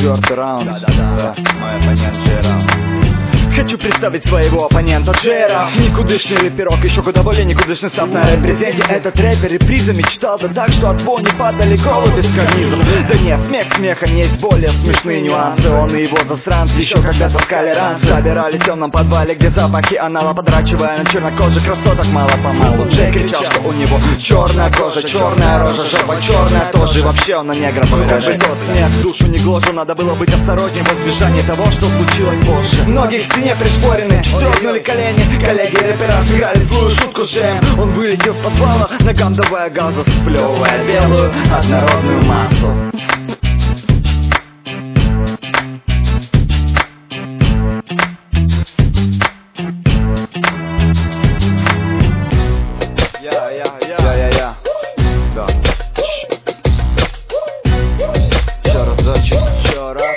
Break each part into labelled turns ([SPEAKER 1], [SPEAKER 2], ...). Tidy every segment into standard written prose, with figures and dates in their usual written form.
[SPEAKER 1] Четвертый раунд.
[SPEAKER 2] Да, мой оппонент Джей-Ра.
[SPEAKER 1] Хочу представить своего оппонента Джей-Ра. Никудышный рэперок, еще куда более никудышный став на репрезенте. Этот рэпер реприза мечтал, да так, что от вони падали головы без карнизов. Да нет, смех смехом, есть более смешные нюансы. Он и его засранцы еще когда таскали ранцы. Собирались в темном подвале, где запахи анала, подрачивая на чернокожих красоток мало-помалу. Джей кричал, что у него черная кожа, черная рожа, жопа черная тоже. И вообще он на негра похож. И тот смех душу не гложу, надо было быть осторожнее в избежании того, что случилось позже. Многих не пришпорены, дрогнули колени. Коллеги рэпера сыграли злую шутку Джем. Он вылетел с подвала, ногам давая газу, сплевывая белую однородную массу. Я. Да. Еще разочек, еще раз.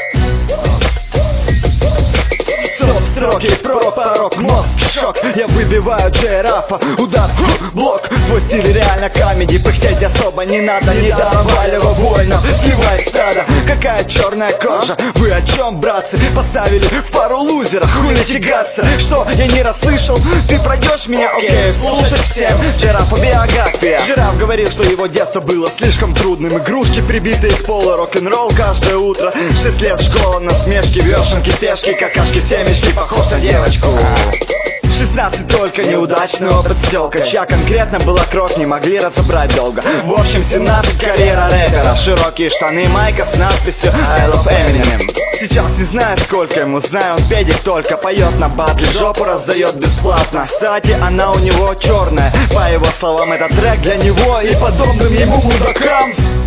[SPEAKER 1] Строки, порог, мозг, шок. Я выбиваю Джей-Рафа, удар, блок. Твой стиль реально камеди, пыхтеть особо не надо. Не заваливай больно, сливай стадо. Какая черная кожа, вы о чем, братцы? Поставили в пару лузеров, хули тягаться. Что, я не расслышал? Ты пройдешь меня? Окей, слушать всем. Джей-Рафа биография. Жираф говорил, что его детство было слишком трудным. Игрушки, прибитые к полу, рок-н-ролл каждое утро. 6 лет школа, насмешки, вешенки, пешки, какашки, семечки. Похож на девочку. 16 только неудачный опыт стелка. Чья конкретно была кровь, не могли разобрать долго. В общем, 17 карьера рэпера. Широкие штаны, майка с надписью I love Eminem. Сейчас не знаю, сколько ему, знаю, он педик только. Поет на батле, жопу раздает бесплатно. Кстати, она у него черная. По его словам, это трек для него и подобным ему мудакам.